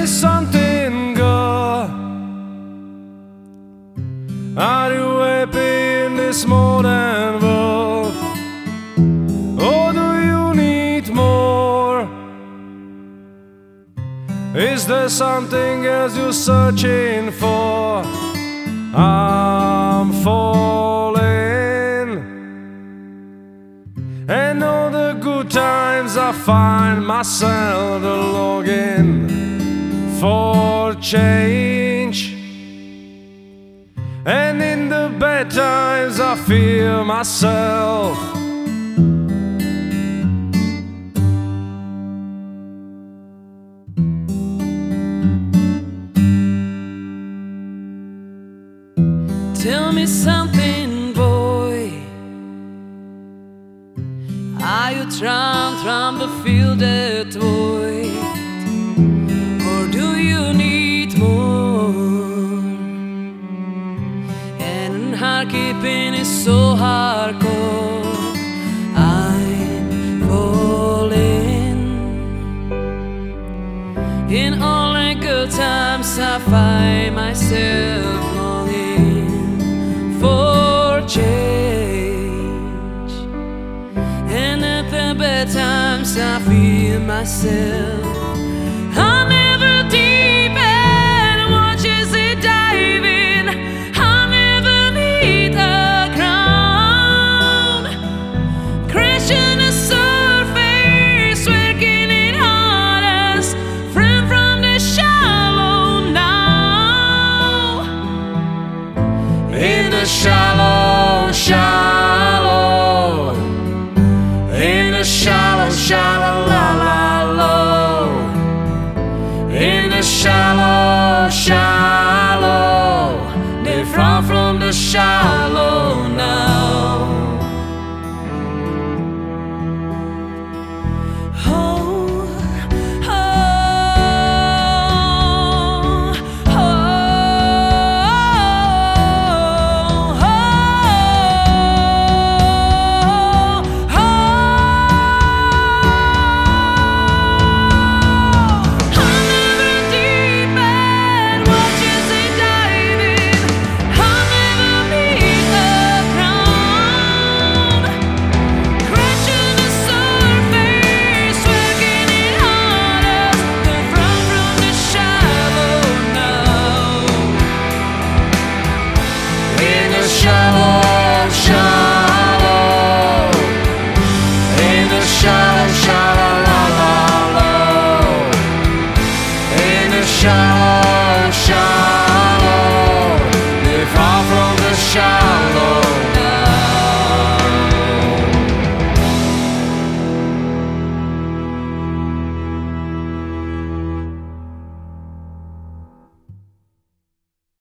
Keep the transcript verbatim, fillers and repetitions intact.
me something, girl. Are you happy in this modern world? Or do you need more? Is there something else you're searching for? I'm falling, and all the good times I find myself longing for change, and in the bad times I feel myself Tell me something, boy. Are you trying, trying to feel that void? Or do you need more? And hard-keeping is so hardcore. I'm falling. In all the good times I find myself longing for change, and at the bad times I feel myself. I'll never deep and watch as it diving. I'll never meet the ground, crashing the surface, working it hardest, friend from the shallow now. In the shallow, shallow, in the shallow, shallow, la la low, in the shallow, shallow, they far from the shallow now. Oh, oh, oh, shallow, shallow.